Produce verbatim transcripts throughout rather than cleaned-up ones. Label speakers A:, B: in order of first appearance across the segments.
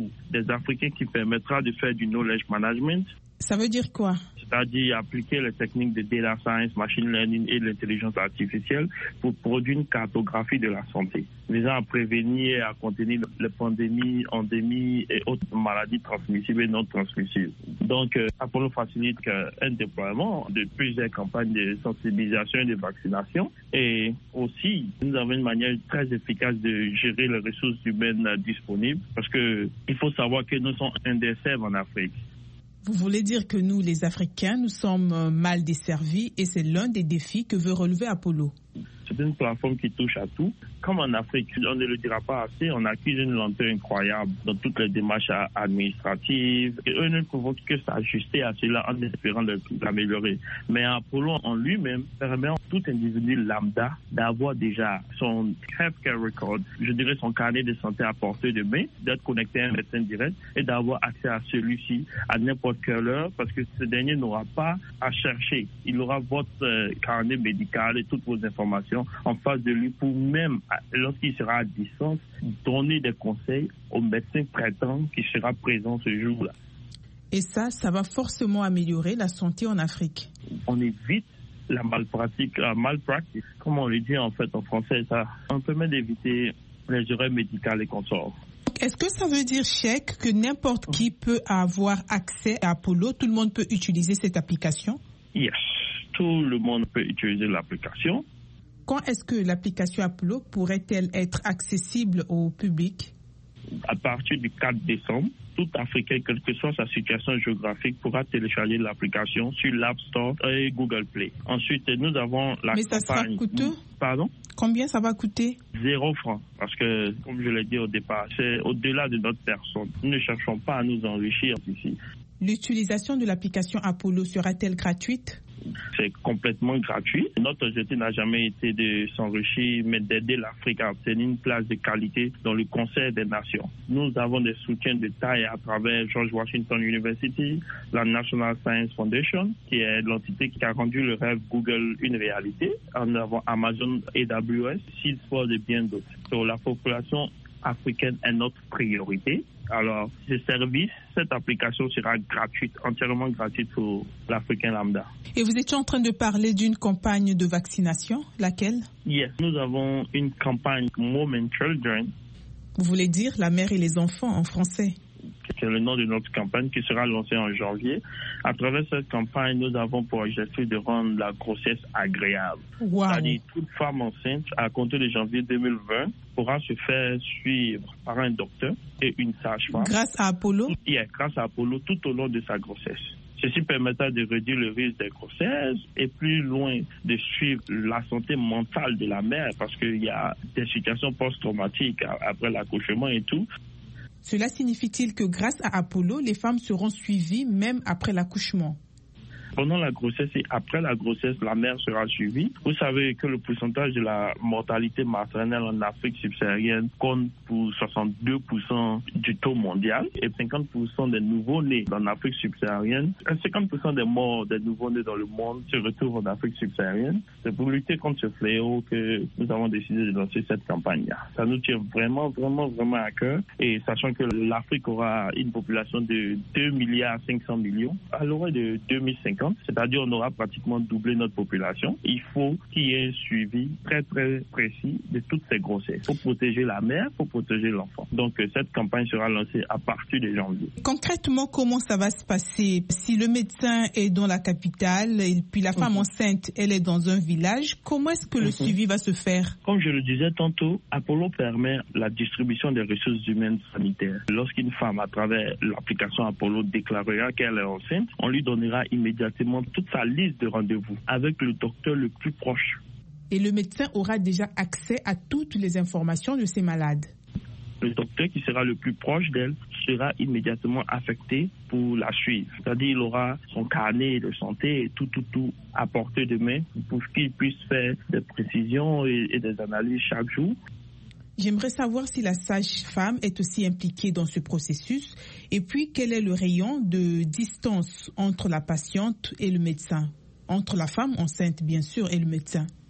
A: des Africains qui permettra de faire du knowledge management.
B: Ça veut dire quoi?
A: C'est-à-dire appliquer les techniques de data science, machine learning et l'intelligence artificielle pour produire une cartographie de la santé, visant à prévenir et à contenir les pandémies, endémies et autres maladies transmissibles et non transmissibles. Donc, euh, Apollo facilite euh, un déploiement de plusieurs campagnes de sensibilisation et de vaccination. Et aussi, nous avons une manière très efficace de gérer les ressources humaines euh, disponibles, parce que il faut savoir que nous sommes indécents en Afrique.
B: Vous voulez dire que nous, les Africains, nous sommes mal desservis et c'est l'un des défis que veut relever Apollo.
A: C'est une plateforme qui touche à tout. Comme en Afrique, on ne le dira pas assez, on accuse une lenteur incroyable dans toutes les démarches administratives. Et eux ne peuvent que s'ajuster à cela en espérant l'améliorer. Mais Apollo en lui-même permet à tout individu lambda d'avoir déjà son healthcare record, je dirais son carnet de santé à portée de main, d'être connecté à un médecin direct et d'avoir accès à celui-ci à n'importe quelle heure, parce que ce dernier n'aura pas à chercher. Il aura votre euh, carnet médical et toutes vos informations en face de lui pour même, lorsqu'il sera à distance, donner des conseils au médecin traitant qui sera présent ce jour-là.
B: Et ça, ça va forcément améliorer la santé en Afrique.
A: On évite la malpratique, la malpratique, comme on le dit en fait en français, ça, on permet d'éviter les erreurs médicales et consorts.
B: Est-ce que ça veut dire, Cheikh, que n'importe qui peut avoir accès à Apollo? Tout le monde peut utiliser cette application?
A: Yes, tout le monde peut utiliser l'application.
B: Quand est-ce que l'application Apollo pourrait-elle être accessible au public?
A: À partir du quatre décembre, tout Africain, quelle que soit sa situation géographique, pourra télécharger l'application sur l'App Store et Google Play. Ensuite, nous avons la
B: Mais ça
A: campagne...
B: sera coûteux?
A: Pardon?
B: Combien ça va coûter?
A: Zéro franc. Parce que, comme je l'ai dit au départ, c'est au-delà de notre personne. Nous ne cherchons pas à nous enrichir ici.
B: L'utilisation de l'application Apollo sera-t-elle gratuite?
A: C'est complètement gratuit. Notre objectif n'a jamais été de s'enrichir, mais d'aider l'Afrique à obtenir une place de qualité dans le concert des nations. Nous avons des soutiens de taille à travers George Washington University, la National Science Foundation, qui est l'entité qui a rendu le rêve Google une réalité. En avant Amazon A W S, Salesforce et bien d'autres. Donc, la population africaine est notre priorité. Alors, ce service, cette application sera gratuite, entièrement gratuite pour l'Africain lambda.
B: Et vous étiez en train de parler d'une campagne de vaccination, laquelle?
A: Yes, nous avons une campagne Mom and Children.
B: Vous voulez dire la mère et les enfants en français?
A: C'est le nom de notre campagne qui sera lancée en janvier. À travers cette campagne, nous avons pour objectif de rendre la grossesse agréable.
B: Wow.
A: C'est-à-dire, toute femme enceinte, à compter de janvier deux mille vingt, pourra se faire suivre par un docteur et une sage-femme.
B: Grâce à Apollo?
A: Yeah, grâce à Apollo, tout au long de sa grossesse. Ceci permettra de réduire le risque des grossesses et plus loin de suivre la santé mentale de la mère, parce qu'il y a des situations post-traumatiques après l'accouchement et tout.
B: Cela signifie-t-il que grâce à Apollo, les femmes seront suivies même après l'accouchement?
A: Pendant la grossesse et après la grossesse, la mère sera suivie. Vous savez que le pourcentage de la mortalité maternelle en Afrique subsaharienne compte pour soixante-deux pour cent du taux mondial et cinquante pour cent des nouveaux-nés en Afrique subsaharienne. cinquante pour cent des morts des nouveaux-nés dans le monde se retrouvent en Afrique subsaharienne. C'est pour lutter contre ce fléau que nous avons décidé de lancer cette campagne-là. Ça nous tient vraiment, vraiment, vraiment à cœur. Et sachant que l'Afrique aura une population de deux milliards cinq cents millions à l'horizon de deux mille cinquante, c'est-à-dire on aura pratiquement doublé notre population. Il faut qu'il y ait un suivi très très précis de toutes ces grossesses. Il faut protéger la mère, il faut protéger l'enfant. Donc cette campagne sera lancée à partir de janvier.
B: Concrètement, comment ça va se passer? Si le médecin est dans la capitale et puis la femme mmh. enceinte, elle est dans un village, comment est-ce que le mmh. suivi va se faire?
A: Comme je le disais tantôt, Apollo permet la distribution des ressources humaines sanitaires. Lorsqu'une femme, à travers l'application Apollo, déclarera qu'elle est enceinte, on lui donnera immédiatement toute sa liste de rendez-vous avec le docteur le plus proche.
B: Et le médecin aura déjà accès à toutes les informations de ces malades.
A: Le docteur qui sera le plus proche d'elle sera immédiatement affecté pour la suivre. C'est-à-dire il aura son carnet de santé et tout, tout, tout à portée de main pour qu'il puisse faire des précisions et, et des analyses chaque jour.
B: J'aimerais savoir si la sage-femme est aussi impliquée dans ce processus et puis quel est le rayon de distance entre la patiente et le médecin, entre la femme enceinte bien sûr et le médecin.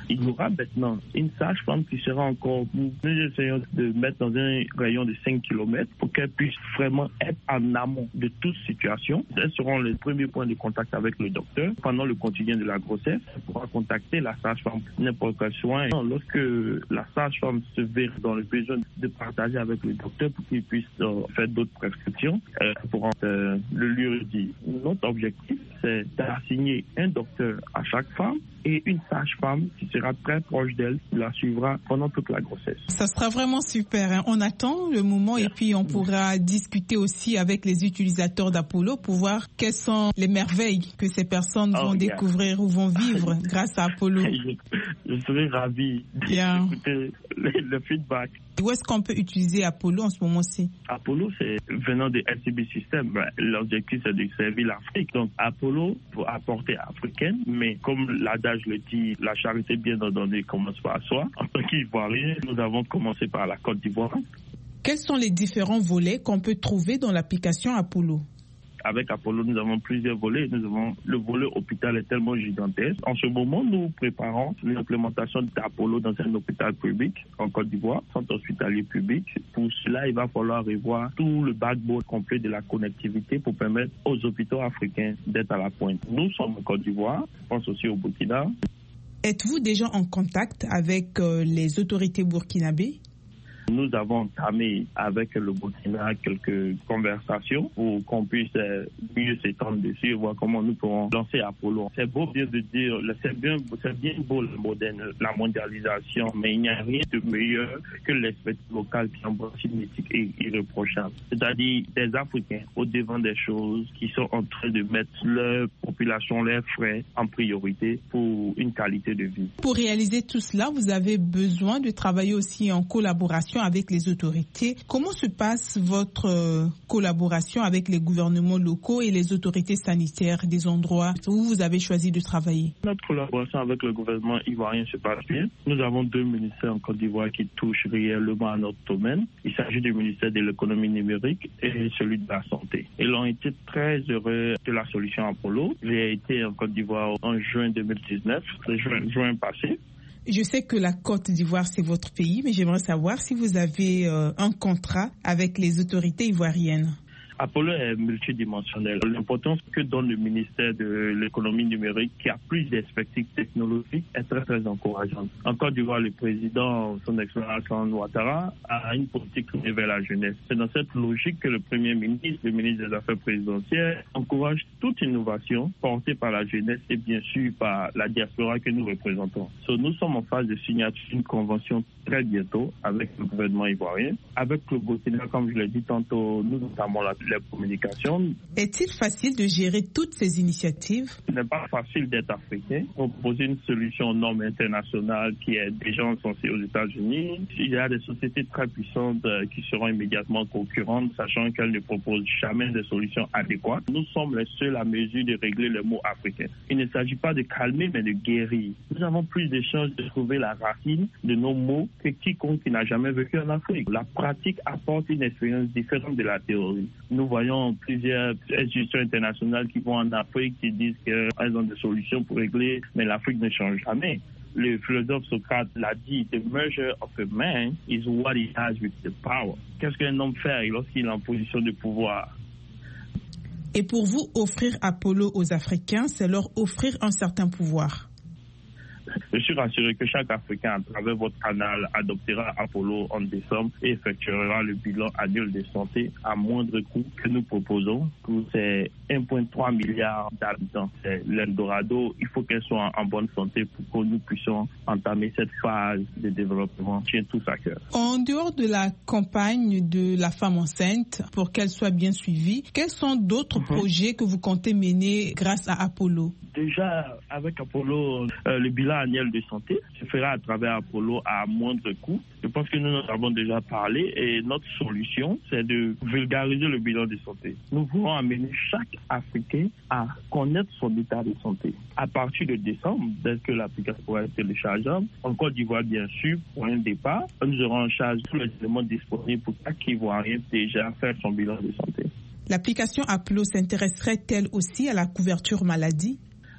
A: Il y aura maintenant une sage-femme qui sera encore, nous essayons de mettre dans un rayon de cinq kilomètres pour qu'elle puisse vraiment être en amont de toute situation. Elles seront les premiers points de contact avec le docteur. Pendant le quotidien de la grossesse, elle pourra contacter la sage-femme pour n'importe quel soin. Lorsque la sage-femme se verra dans le besoin de partager avec le docteur pour qu'il puisse euh, faire d'autres prescriptions, elle pourra euh, le lui dire. Notre objectif, c'est d'assigner un docteur à chaque femme et une sage-femme qui sera très proche d'elle, qui la suivra pendant toute la grossesse.
B: Ça sera vraiment super. Hein. On attend le moment et puis on pourra discuter aussi avec les utilisateurs d'Apollo pour voir quelles sont les merveilles que ces personnes oh, vont yeah. découvrir ou vont vivre grâce à Apollo.
A: Je, je serai ravi yeah. d'écouter le, le feedback.
B: Où est-ce qu'on peut utiliser Apollo en ce moment-ci?
A: Apollo, c'est venant de S C B System. L'objectif, c'est de servir l'Afrique. Donc, Apollo pour apporter africaine, mais comme l'adage le dit, la charité bien ordonnée commence par soi. En tant qu'Ivoirien, nous avons commencé par la Côte d'Ivoire.
B: Quels sont les différents volets qu'on peut trouver dans l'application Apollo?
A: Avec Apollo, nous avons plusieurs volets. Nous avons le volet hôpital est tellement gigantesque. En ce moment, nous préparons l'implémentation d'Apollo dans un hôpital public en Côte d'Ivoire, centre hospitalier public. Pour cela, il va falloir revoir tout le backbone complet de la connectivité pour permettre aux hôpitaux africains d'être à la pointe. Nous sommes en Côte d'Ivoire, je pense aussi au Burkina.
B: Êtes-vous déjà en contact avec euh, les autorités burkinabées?
A: Nous avons entamé avec le Burkina quelques conversations pour qu'on puisse mieux s'étendre dessus et voir comment nous pourrons lancer Apollo. C'est beau bien de dire, c'est bien, c'est bien beau le moderne, la mondialisation, mais il n'y a rien de meilleur que l'expertise locale qui embrasse une éthique et irréprochable. C'est-à-dire des Africains au devant des choses qui sont en train de mettre leur population, leurs frais en priorité pour une qualité de vie.
B: Pour réaliser tout cela, vous avez besoin de travailler aussi en collaboration avec les autorités. Comment se passe votre euh, collaboration avec les gouvernements locaux et les autorités sanitaires des endroits où vous avez choisi de travailler?
A: Notre collaboration avec le gouvernement ivoirien se passe bien. Nous avons deux ministères en Côte d'Ivoire qui touchent réellement à notre domaine. Il s'agit du ministère de l'économie numérique et celui de la santé. Ils ont été très heureux de la solution Apollo. J'ai été en Côte d'Ivoire en juin deux mille dix-neuf, juin, juin passé.
B: Je sais que la Côte d'Ivoire, c'est votre pays, mais j'aimerais savoir si vous avez euh, un contrat avec les autorités ivoiriennes.
A: Apollo est multidimensionnel. L'importance que donne le ministère de l'économie numérique, qui a plus d'expertise technologique, est très très encourageante. En Côte d'Ivoire, le président, son excellence Ouattara, a une politique tournée vers la jeunesse. C'est dans cette logique que le Premier ministre, le ministre des Affaires présidentielles, encourage toute innovation portée par la jeunesse et bien sûr par la diaspora que nous représentons. So, nous sommes en phase de signature d'une convention très bientôt avec le gouvernement ivoirien. Avec le Burkina, comme je l'ai dit tantôt, nous entamons la la communication.
B: Est-il facile de gérer toutes ces initiatives?
A: Ce n'est pas facile d'être africain. Proposer une solution aux normes internationales qui est déjà censée aux États-Unis. Il y a des sociétés très puissantes qui seront immédiatement concurrentes, sachant qu'elles ne proposent jamais de solutions adéquates. Nous sommes les seuls à mesure de régler le mot africain. Il ne s'agit pas de calmer, mais de guérir. Nous avons plus de chances de trouver la racine de nos mots que quiconque qui n'a jamais vécu en Afrique. La pratique apporte une expérience différente de la théorie. Nous voyons plusieurs institutions internationales qui vont en Afrique, qui disent qu'elles ont des solutions pour régler, mais l'Afrique ne change jamais. Le philosophe Socrate l'a dit, the measure of a man is what he has with the power. Qu'est-ce qu'un homme fait lorsqu'il est en position de pouvoir?
B: Et pour vous, offrir Apollo aux Africains, c'est leur offrir un certain pouvoir.
A: Je suis rassuré que chaque Africain, à travers votre canal, adoptera Apollo en décembre et effectuera le bilan annuel de santé à moindre coût que nous proposons. C'est un virgule trois milliard d'habitants. C'est l'Eldorado. Il faut qu'elle soit en bonne santé pour que nous puissions entamer cette phase de développement. Tient tous à cœur.
B: En dehors de la campagne de la femme enceinte, pour qu'elle soit bien suivie, quels sont d'autres mm-hmm. projets que vous comptez mener grâce à Apollo?
A: Déjà, avec Apollo, euh, le bilan annuel de santé se fera à travers Apollo à moindre coût. Je pense que nous en avons déjà parlé et notre solution, c'est de vulgariser le bilan de santé. Nous voulons amener chaque Africain à connaître son état de santé. À partir de décembre, dès que l'application pourra être téléchargeable, en Côte d'Ivoire, bien sûr, pour un départ, nous aurons en charge tous les éléments disponibles pour chaque Ivoirien déjà faire son bilan de santé.
B: L'application Apollo s'intéresserait-elle aussi à la couverture maladie?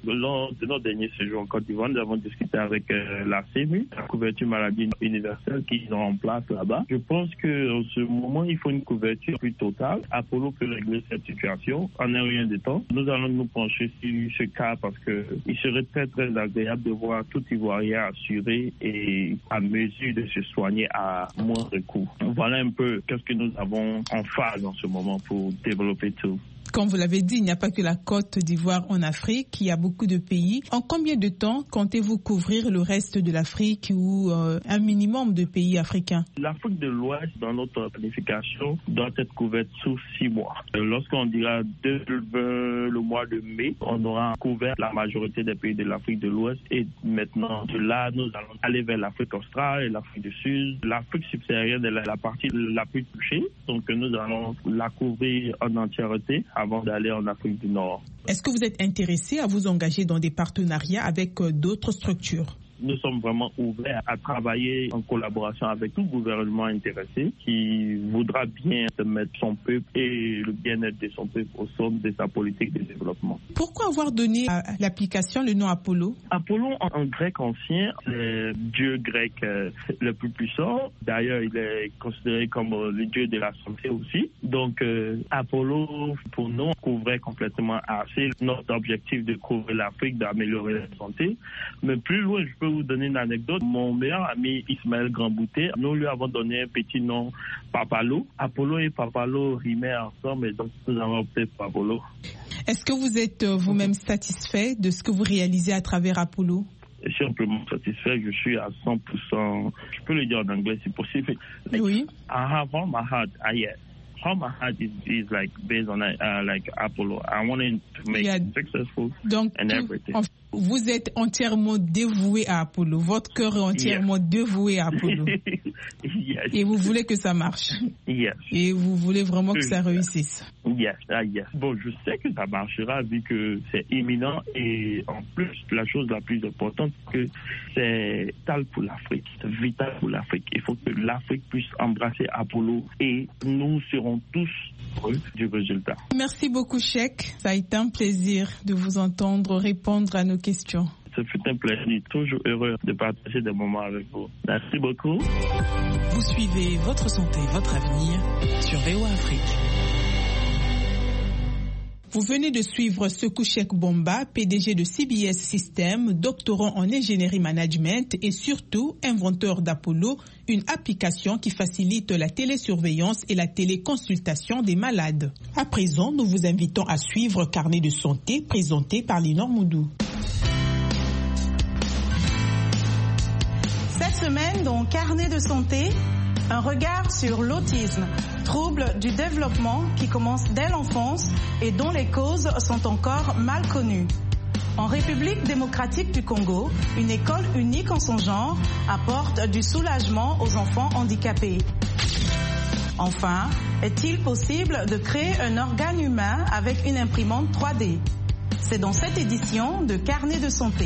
A: Lors de notre dernier séjour en Côte d'Ivoire, nous avons discuté avec euh, la C M U, la couverture maladie universelle qu'ils ont en place là-bas. Je pense qu'en ce moment, il faut une couverture plus totale. Apollo peut régler cette situation en un rien de temps. Nous allons nous pencher sur ce cas parce qu'il serait très très agréable de voir tout Ivoirien assuré et à mesure de se soigner à moindre coût. Voilà un peu qu'est-ce que nous avons en phase en ce moment pour développer tout.
B: Comme vous l'avez dit, il n'y a pas que la Côte d'Ivoire en Afrique, il y a beaucoup de pays. En combien de temps comptez-vous couvrir le reste de l'Afrique ou euh, un minimum de pays africains?
A: L'Afrique de l'Ouest, dans notre planification, doit être couverte sous six mois. Lorsqu'on dira deux mille vingt, le mois de mai, on aura couvert la majorité des pays de l'Afrique de l'Ouest. Et maintenant, de là, nous allons aller vers l'Afrique australe et l'Afrique du Sud. L'Afrique subsaharienne est la partie la plus touchée, donc nous allons la couvrir en entièreté avant d'aller en Afrique du Nord.
B: Est-ce que vous êtes intéressé à vous engager dans des partenariats avec d'autres structures?
A: Nous sommes vraiment ouverts à travailler en collaboration avec tout gouvernement intéressé qui voudra bien mettre son peuple et le bien-être de son peuple au centre de sa politique de développement.
B: Pourquoi avoir donné à l'application le nom Apollo?
A: Apollo, en grec ancien, c'est le dieu grec le plus puissant. D'ailleurs, il est considéré comme le dieu de la santé aussi. Donc, euh, Apollo, pour nous, couvrait complètement assez notre objectif de couvrir l'Afrique, d'améliorer la santé. Mais plus loin, je peux vous donner une anecdote. Mon meilleur ami Ismaël Grandbouté, nous lui avons donné un petit nom, Papalo. Apollo et Papalo rimaient ensemble et donc nous avons opté pour Apollo.
B: Est-ce que vous êtes vous-même satisfait de ce que vous réalisez à travers Apollo?
A: Simplement satisfait, je suis à cent pour cent, je peux le dire en anglais si possible. Like,
B: oui.
A: I have all my heart, I yes. All my heart is, is like based on uh, like Apollo. I wanted to make yeah. it successful
B: donc,
A: and everything.
B: En, vous êtes entièrement dévoué à Apollo. Votre cœur est entièrement yes. dévoué à Apollo.
A: Yes.
B: Et vous voulez que ça marche.
A: Yes.
B: Et vous voulez vraiment que ça réussisse.
A: Yes, ah, yes. Bon, je sais que ça marchera vu que c'est imminent et en plus, la chose la plus importante, c'est que c'est vital pour l'Afrique. C'est vital pour l'Afrique. Il faut que l'Afrique puisse embrasser Apollo et nous serons tous heureux du résultat.
B: Merci beaucoup, Cheikh. Ça a été un plaisir de vous entendre répondre à nos questions.
A: Ce fut un plaisir, toujours heureux de partager des moments avec vous. Merci beaucoup.
C: Vous suivez Votre Santé, Votre Avenir sur V O A Afrique.
B: Vous venez de suivre Sekou Cheikh Bomba, P D G de C B S Systems, doctorant en ingénierie management et surtout inventeur d'Apollo, une application qui facilite la télésurveillance et la téléconsultation des malades. À présent, nous vous invitons à suivre Carnet de santé présenté par Linor Moudou.
D: Cette semaine, dans Carnet de santé, un regard sur l'autisme, trouble du développement qui commence dès l'enfance et dont les causes sont encore mal connues. En République démocratique du Congo, une école unique en son genre apporte du soulagement aux enfants handicapés. Enfin, est-il possible de créer un organe humain avec une imprimante trois D? C'est dans cette édition de Carnet de santé.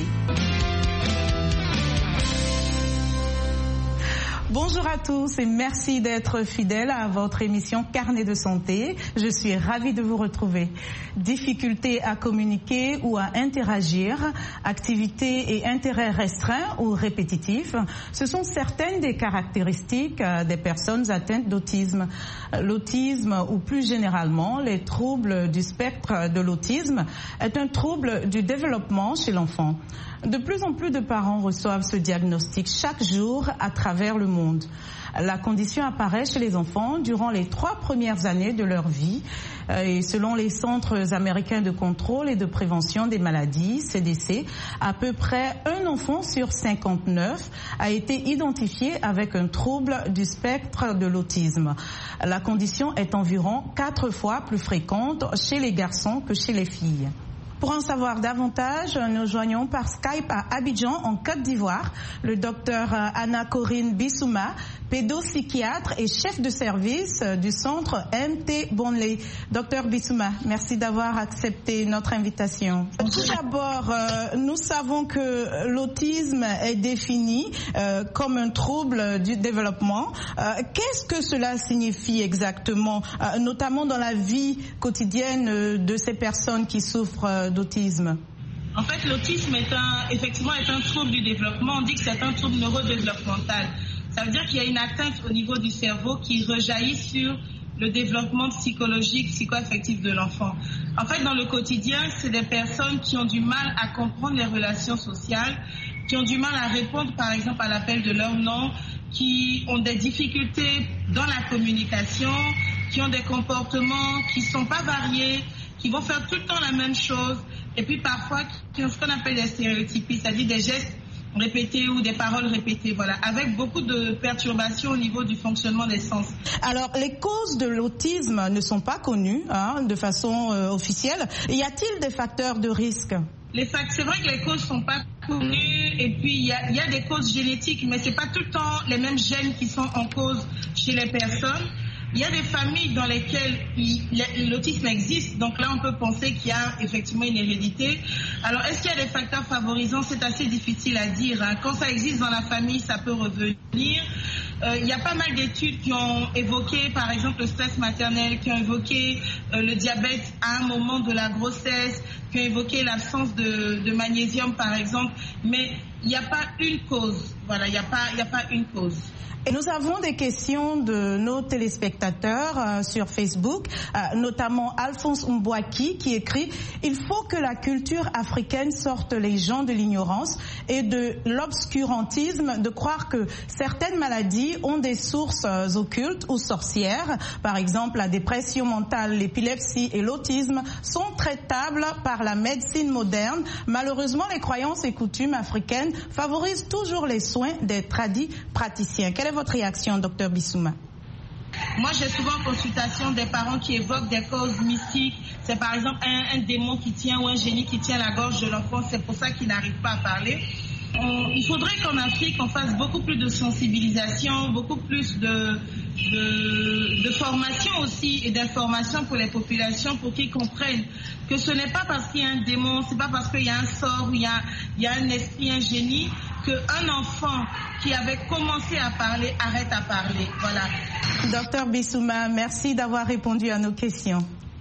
D: Bonjour à tous et merci d'être fidèles à votre émission Carnet de santé. Je suis ravie de vous retrouver. Difficultés à communiquer ou à interagir, activités et intérêts restreints ou répétitifs, ce sont certaines des caractéristiques des personnes atteintes d'autisme. L'autisme ou plus généralement les troubles du spectre de l'autisme est un trouble du développement chez l'enfant. De plus en plus de parents reçoivent ce diagnostic chaque jour à travers le monde. La condition apparaît chez les enfants durant les trois premières années de leur vie. Et selon les Centres américains de contrôle et de prévention des maladies, C D C, à peu près un enfant sur cinquante-neuf a été identifié avec un trouble du spectre de l'autisme. La condition est environ quatre fois plus fréquente chez les garçons que chez les filles. Pour en savoir davantage, nous joignons par Skype à Abidjan, en Côte d'Ivoire, le docteur Anna-Corinne Bissouma, pédopsychiatre et chef de service du centre M T Bonley. Docteur Bissouma, merci d'avoir accepté notre invitation. Tout d'abord, euh, nous savons que l'autisme est défini euh, comme un trouble du développement. Euh, qu'est-ce que cela signifie exactement, euh, notamment dans la vie quotidienne de ces personnes qui souffrent d'autisme?
E: En fait, l'autisme est un, effectivement, est un trouble du développement. On dit que c'est un trouble neurodéveloppemental. Ça veut dire qu'il y a une atteinte au niveau du cerveau qui rejaillit sur le développement psychologique, psycho-affectif de l'enfant. En fait, dans le quotidien, c'est des personnes qui ont du mal à comprendre les relations sociales, qui ont du mal à répondre, par exemple, à l'appel de leur nom, qui ont des difficultés dans la communication, qui ont des comportements qui ne sont pas variés, qui vont faire tout le temps la même chose, et puis parfois qui ont ce qu'on appelle des stéréotypies, c'est-à-dire des gestes répétés ou des paroles répétées, voilà, avec beaucoup de perturbations au niveau du fonctionnement des sens.
D: Alors, les causes de l'autisme ne sont pas connues hein, de façon euh, officielle. Y a-t-il des facteurs de risque?
E: Les fact- c'est vrai que les causes ne sont pas connues et puis il y a, y a des causes génétiques, mais ce n'est pas tout le temps les mêmes gènes qui sont en cause chez les personnes. Il y a des familles dans lesquelles il, l'autisme existe, donc là on peut penser qu'il y a effectivement une hérédité. Alors est-ce qu'il y a des facteurs favorisants? C'est assez difficile à dire. Hein. Quand ça existe dans la famille, ça peut revenir. Euh, il y a pas mal d'études qui ont évoqué par exemple le stress maternel, qui ont évoqué euh, le diabète à un moment de la grossesse, qui ont évoqué l'absence de, de magnésium par exemple, mais il n'y a pas une cause. Voilà, il n'y a pas, il n'y a pas une cause.
D: Et nous avons des questions de nos téléspectateurs euh, sur Facebook, euh, notamment Alphonse Mbouaki qui écrit « Il faut que la culture africaine sorte les gens de l'ignorance et de l'obscurantisme, de croire que certaines maladies ont des sources euh, occultes ou sorcières. Par exemple, la dépression mentale, l'épilepsie et l'autisme sont traitables par la médecine moderne. Malheureusement, les croyances et coutumes africaines favorisent toujours les soins des tradis praticiens. » Quelle est votre réaction, docteur Bissouma?
E: Moi, j'ai souvent en consultation des parents qui évoquent des causes mystiques. C'est par exemple un, un démon qui tient ou un génie qui tient la gorge de l'enfant. C'est pour ça qu'il n'arrive pas à parler. On, il faudrait qu'en Afrique, on fasse beaucoup plus de sensibilisation, beaucoup plus de, de, de formation aussi et d'information pour les populations pour qu'ils comprennent que ce n'est pas parce qu'il y a un démon, c'est pas parce qu'il y a un sort, il y a, il y a un esprit, un génie, qu'un enfant qui avait commencé à parler arrête à parler. Voilà.
D: Docteur Bissouma, merci d'avoir répondu à nos questions.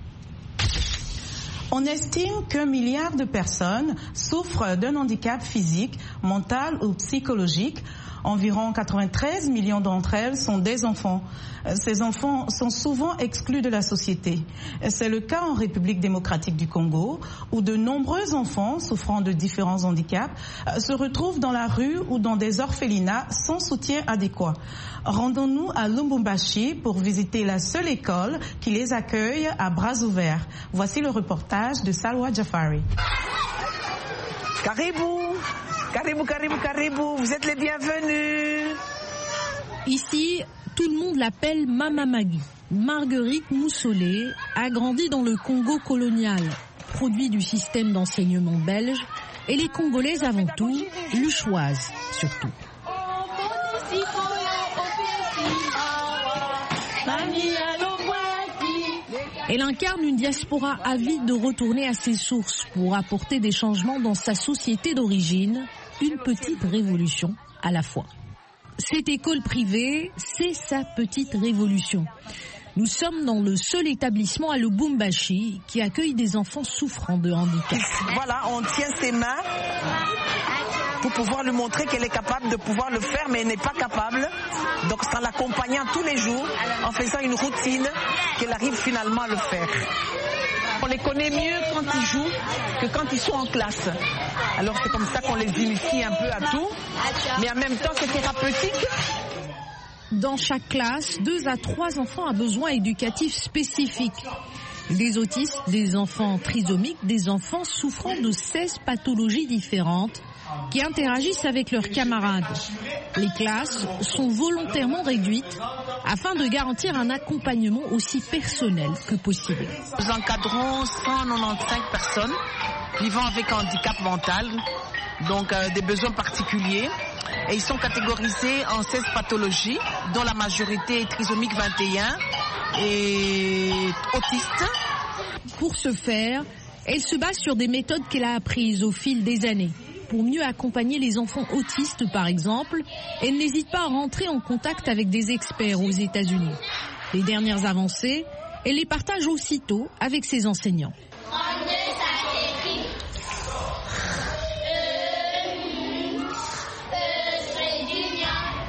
D: On estime qu'un milliard de personnes souffrent d'un handicap physique, mental ou psychologique. Environ quatre-vingt-treize millions d'entre elles sont des enfants. Ces enfants sont souvent exclus de la société. C'est le cas en République démocratique du Congo, où de nombreux enfants souffrant de différents handicaps se retrouvent dans la rue ou dans des orphelinats sans soutien adéquat. Rendons-nous à Lubumbashi pour visiter la seule école qui les accueille à bras ouverts. Voici le reportage de Salwa Jafari.
F: Caribou, caribou, caribou, caribou, vous êtes les bienvenus.
G: Ici, tout le monde l'appelle Mama Magui. Marguerite Moussolé a grandi dans le Congo colonial, produit du système d'enseignement belge, et les Congolaises avant tout, luchoises surtout. Elle incarne une diaspora avide de retourner à ses sources pour apporter des changements dans sa société d'origine, une petite révolution à la fois. Cette école privée, c'est sa petite révolution. Nous sommes dans le seul établissement à Lubumbashi qui accueille des enfants souffrant de handicap.
F: Voilà, on tient ses mains pour pouvoir lui montrer qu'elle est capable de pouvoir le faire, mais elle n'est pas capable. Donc c'est en l'accompagnant tous les jours, en faisant une routine, qu'elle arrive finalement à le faire. On les connaît mieux quand ils jouent que quand ils sont en classe. Alors c'est comme ça qu'on les initie un peu à tout, mais en même temps c'est thérapeutique.
G: Dans chaque classe, deux à trois enfants à besoins éducatifs spécifiques. Des autistes, des enfants trisomiques, des enfants souffrant de seize pathologies différentes qui interagissent avec leurs camarades. Les classes sont volontairement réduites afin de garantir un accompagnement aussi personnel que possible.
F: Nous encadrons cent quatre-vingt-quinze personnes vivant avec un handicap mental, donc euh, des besoins particuliers. Et ils sont catégorisés en seize pathologies, dont la majorité est trisomique vingt et un et autiste.
G: Pour ce faire, elle se base sur des méthodes qu'elle a apprises au fil des années. Pour mieux accompagner les enfants autistes, par exemple, elle n'hésite pas à rentrer en contact avec des experts aux États-Unis. Les dernières avancées, elle les partage aussitôt avec ses enseignants.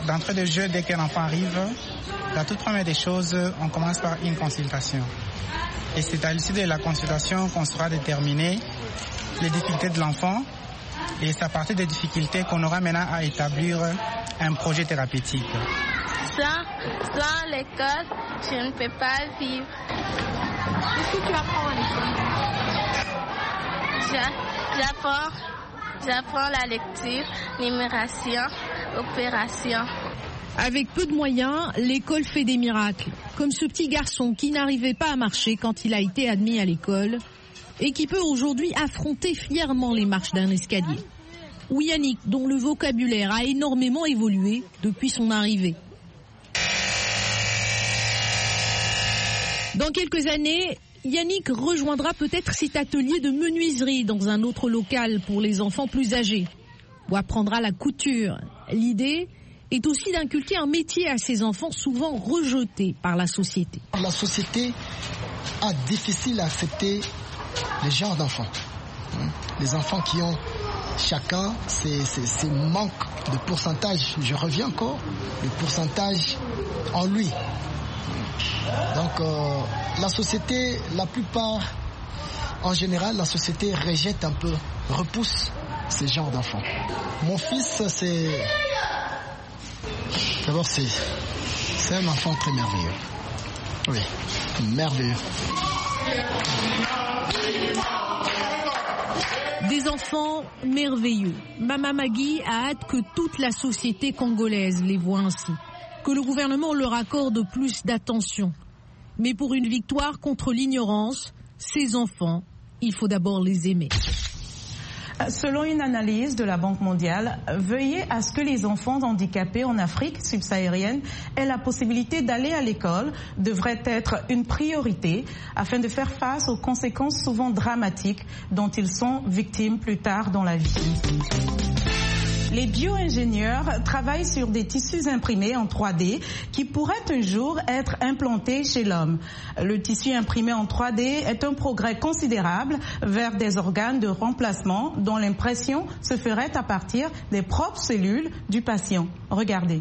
H: d'entrée de jeu, dès qu'un enfant arrive, la toute première des choses, on commence par une consultation. Et c'est à l'issue de la consultation qu'on saura déterminer les difficultés de l'enfant. Et c'est à partir des difficultés qu'on aura maintenant à établir un projet thérapeutique.
I: Sans, sans l'école, je ne peux pas vivre.
J: Qu'est-ce que tu apprends à l'école?
I: J'apprends, j'apprends la lecture, numération, opération.
G: Avec peu de moyens, l'école fait des miracles. Comme ce petit garçon qui n'arrivait pas à marcher quand il a été admis à l'école et qui peut aujourd'hui affronter fièrement les marches d'un escalier. Ou Yannick, dont le vocabulaire a énormément évolué depuis son arrivée. Dans quelques années, Yannick rejoindra peut-être cet atelier de menuiserie dans un autre local pour les enfants plus âgés, ou apprendra la couture. L'idée est aussi d'inculquer un métier à ces enfants souvent rejetés par la société.
K: La société a difficile à accepter les genres d'enfants. Les enfants qui ont chacun ces, ces, ces manques de pourcentage, je reviens encore, le pourcentage en lui. Donc euh, la société, la plupart, en général, la société rejette un peu, repousse ces genres d'enfants. Mon fils, c'est... D'abord, c'est, c'est un enfant très merveilleux. Oui, merveilleux.
G: Des enfants merveilleux. Mama Magui a hâte que toute la société congolaise les voit ainsi, que le gouvernement leur accorde plus d'attention. Mais pour une victoire contre l'ignorance, ces enfants, il faut d'abord les aimer.
D: Selon une analyse de la Banque mondiale, veuillez à ce que les enfants handicapés en Afrique subsaharienne aient la possibilité d'aller à l'école devrait être une priorité afin de faire face aux conséquences souvent dramatiques dont ils sont victimes plus tard dans la vie. Les bio-ingénieurs travaillent sur des tissus imprimés en trois D qui pourraient un jour être implantés chez l'homme. Le tissu imprimé en trois D est un progrès considérable vers des organes de remplacement dont l'impression se ferait à partir des propres cellules du patient. Regardez.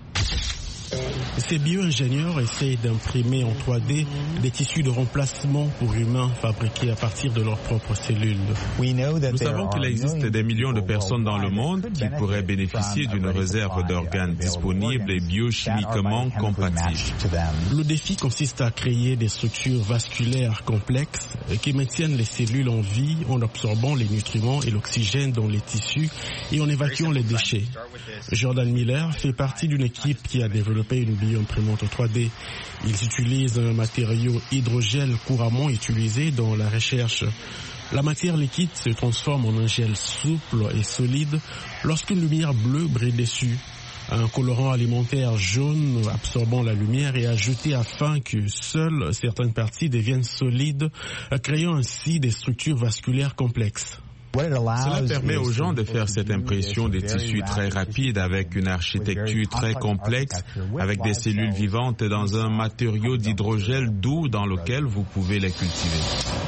L: Ces bio-ingénieurs essayent d'imprimer en trois D des tissus de remplacement pour humains fabriqués à partir de leurs propres cellules.
M: Nous savons qu'il existe des millions de personnes dans le monde qui pourraient bénéficier d'une réserve d'organes disponibles et biochimiquement compatibles.
L: Le défi consiste à créer des structures vasculaires complexes qui maintiennent les cellules en vie en absorbant les nutriments et l'oxygène dans les tissus et en évacuant les déchets. Jordan Miller fait partie d'une équipe qui a développé une bio-imprimante trois D. Ils utilisent un matériau hydrogel couramment utilisé dans la recherche. La matière liquide se transforme en un gel souple et solide lorsqu'une lumière bleue brille dessus. Un colorant alimentaire jaune absorbant la lumière est ajouté afin que seules certaines parties deviennent solides, créant ainsi des structures vasculaires complexes.
M: Cela permet aux gens de faire cette impression des tissus très rapide avec une architecture très complexe, avec des cellules vivantes dans un matériau d'hydrogel doux dans lequel vous pouvez les cultiver.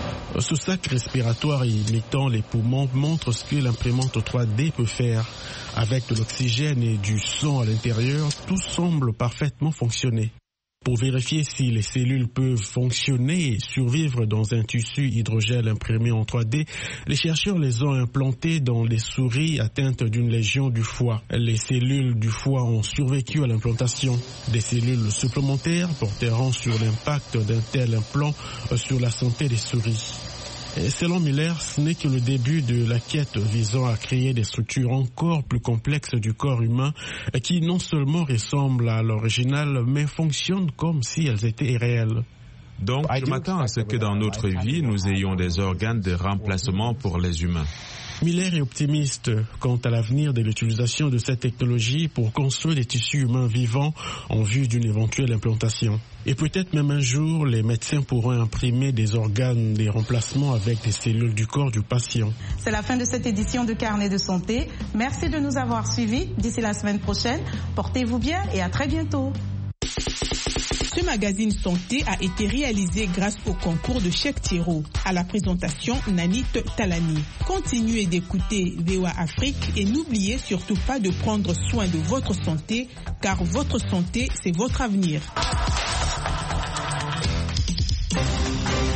L: Ce sac respiratoire imitant les poumons montre ce que l'imprimante trois D peut faire. Avec de l'oxygène et du son à l'intérieur, tout semble parfaitement fonctionner. Pour vérifier si les cellules peuvent fonctionner et survivre dans un tissu hydrogel imprimé en trois D, les chercheurs les ont implantés dans des souris atteintes d'une lésion du foie. Les cellules du foie ont survécu à l'implantation. Des cellules supplémentaires porteront sur l'impact d'un tel implant sur la santé des souris. Et selon Miller, ce n'est que le début de la quête visant à créer des structures encore plus complexes du corps humain qui non seulement ressemblent à l'original, mais fonctionnent comme si elles étaient réelles.
M: Donc, je m'attends à ce que dans notre vie, nous ayons des organes de remplacement pour les humains.
L: Miller est optimiste quant à l'avenir de l'utilisation de cette technologie pour construire des tissus humains vivants en vue d'une éventuelle implantation. Et peut-être même un jour, les médecins pourront imprimer des organes, des remplacements avec des cellules du corps du patient.
D: C'est la fin de cette édition de Carnet de santé. Merci de nous avoir suivis. D'ici la semaine prochaine, portez-vous bien et à très bientôt.
B: magazine santé a été réalisé grâce au concours de Cheikh Thiro. À la présentation, Nanit Talani. Continuez d'écouter V O A Afrique et n'oubliez surtout pas de prendre soin de votre santé, car votre santé, c'est votre avenir.